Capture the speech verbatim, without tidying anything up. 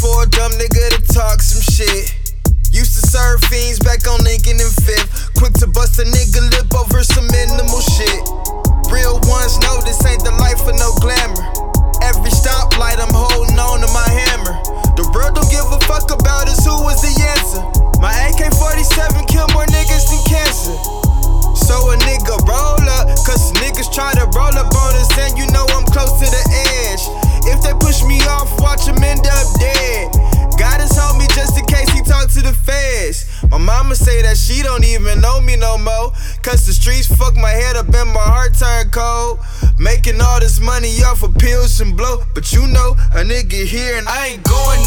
for a dumb nigga to talk some shit. Used to serve fiends back on Lincoln and Fifth. Quick to bust a nigga lip over some minimal shit. Real ones know this ain't the life of no glamour. Every stoplight I'm holding on to my hammer. The world don't give a fuck about us, who was the answer? My A K forty-seven kill more niggas than cancer. So a nigga roll up, cause niggas try to roll up on us, and you know I'm close to the edge. If they push me off, watch them end up dead. God has helped me just in case he talk to the feds. My mama say that she don't even know me no more, cause the streets fuck my head up and my heart turned cold. Making all this money off of pills and blow, but you know a nigga here and I ain't going